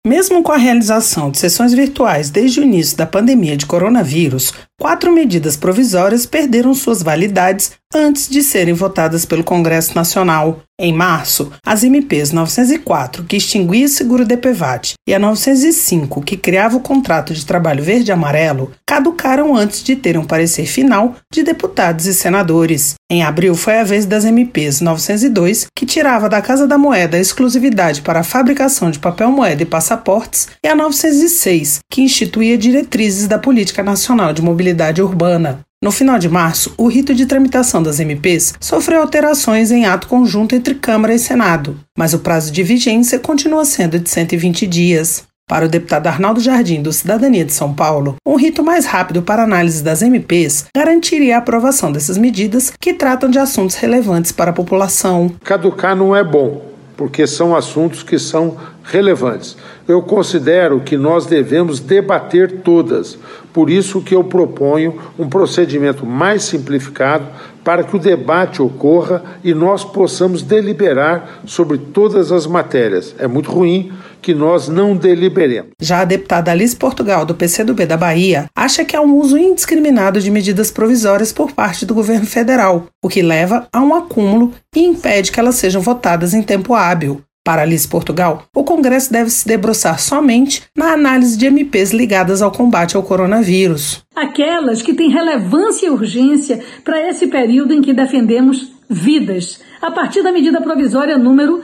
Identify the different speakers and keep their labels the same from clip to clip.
Speaker 1: Mesmo com a realização de sessões virtuais desde o início da pandemia de coronavírus, 4 medidas provisórias perderam suas validades antes de serem votadas pelo Congresso Nacional. Em março, as MPs 904, que extinguia o seguro DPVAT, e a 905, que criava o contrato de trabalho verde e amarelo, caducaram antes de terem um parecer final de deputados e senadores. Em abril foi a vez das MPs 902, que tirava da Casa da Moeda a exclusividade para a fabricação de papel moeda e passaportes, e a 906, que instituía diretrizes da Política Nacional de Mobilidade Urbana. No final de março, o rito de tramitação das MPs sofreu alterações em ato conjunto entre Câmara e Senado, mas o prazo de vigência continua sendo de 120 dias. Para o deputado Arnaldo Jardim, do Cidadania de São Paulo, um rito mais rápido para análise das MPs garantiria a aprovação dessas medidas que tratam de assuntos relevantes para a população.
Speaker 2: Caducar não é bom, porque são assuntos que são relevantes. Eu considero que nós devemos debater todas. Por isso que eu proponho um procedimento mais simplificado para que o debate ocorra e nós possamos deliberar sobre todas as matérias. É muito ruim que nós não deliberemos.
Speaker 1: Já a deputada Alice Portugal, do PCdoB da Bahia, acha que há um uso indiscriminado de medidas provisórias por parte do governo federal, o que leva a um acúmulo e impede que elas sejam votadas em tempo hábil. Para Alice Portugal, o Congresso deve se debruçar somente na análise de MPs ligadas ao combate ao coronavírus.
Speaker 3: Aquelas que têm relevância e urgência para esse período em que defendemos vidas, a partir da medida provisória número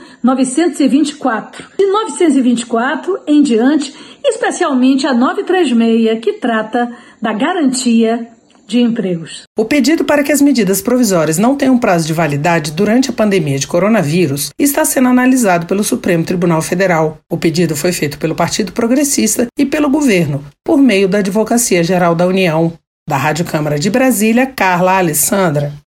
Speaker 3: 924. De 924 em diante, especialmente a 936, que trata da garantia de empregos.
Speaker 1: O pedido para que as medidas provisórias não tenham prazo de validade durante a pandemia de coronavírus está sendo analisado pelo Supremo Tribunal Federal. O pedido foi feito pelo Partido Progressista e pelo governo, por meio da Advocacia Geral da União. Da Rádio Câmara de Brasília, Carla Alessandra.